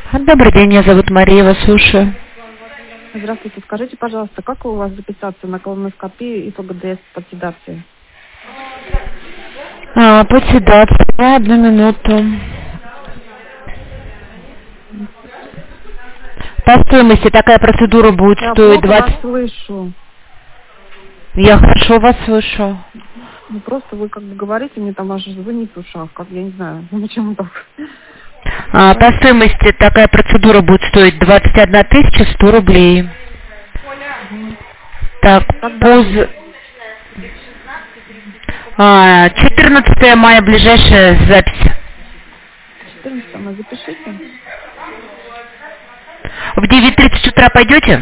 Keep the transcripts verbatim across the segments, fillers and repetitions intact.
Добрый день, меня зовут Мария, вас слушаю. Здравствуйте, скажите, пожалуйста, как у вас записаться на колоноскопию и ПГДС под седацией? А, под седацией, одну минуту. По стоимости такая процедура будет Я стоить плохо двадцать... вас слышу. Я хорошо вас слышу. Ну просто вы как бы говорите, мне там аж звонит в ушах, как я не знаю, ну почему так. А, по стоимости такая процедура будет стоить двадцать одна тысяча сто рублей. Угу. Так, Когда поз... будет? а, четырнадцатое мая ближайшая запись. четырнадцатое мая, запишите. В девять тридцать утра пойдете?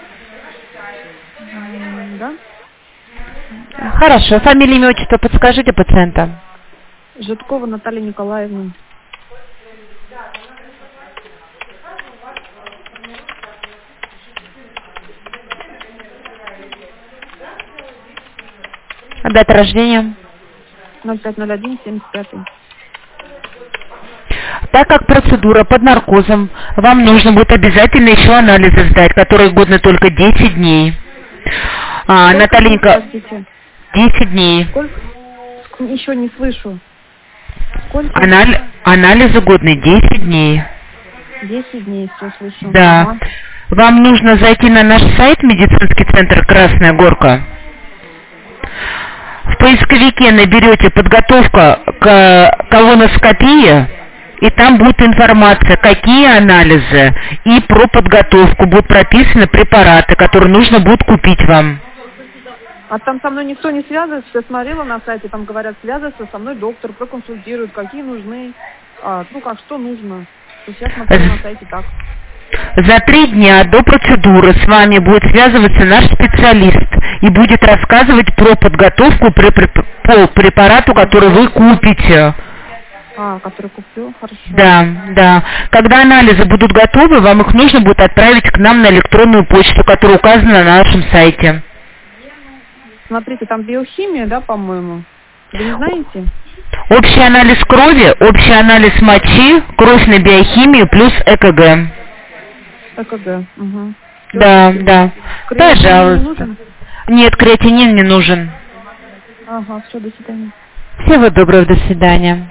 М, Да? Хорошо. Фамилия, имя, отчество подскажите пациента. Житкова Наталья Николаевна. Дата рождения. ноль пять ноль один семьдесят пять. Так как процедура под наркозом, вам нужно будет обязательно еще анализы сдать, которые годны только десять дней. А, Наталья Николаевна, десять дней. Сколько? Еще не слышу. Сколько? Анали... Анализы годны десять дней. десять дней, все слышу. Да. Ага. Вам нужно зайти на наш сайт медицинский центр «Красная Горка». В поисковике наберете «Подготовка к колоноскопии», и там будет информация, какие анализы, и про подготовку будут прописаны препараты, которые нужно будет купить вам. А там со мной никто не связывается, я смотрела на сайте, там говорят, связывается со мной доктор, проконсультирует, какие нужны, а, ну как, что нужно. То есть я смотрела на сайте так. За три дня до процедуры с вами будет связываться наш специалист и будет рассказывать про подготовку при, при, по препарату, который вы купите. А, который купил, хорошо. Да, да. Когда анализы будут готовы, вам их нужно будет отправить к нам на электронную почту, которая указана на нашем сайте. Смотрите, там биохимия, да, по-моему? Вы не знаете? Общий анализ крови, общий анализ мочи, кровь на биохимию плюс ЭКГ. ЭКГ, угу. Да, да. Креатинин Пожалуйста. не нужен? Нет, креатинин не нужен. Ага, все, до свидания. Всего доброго, до свидания.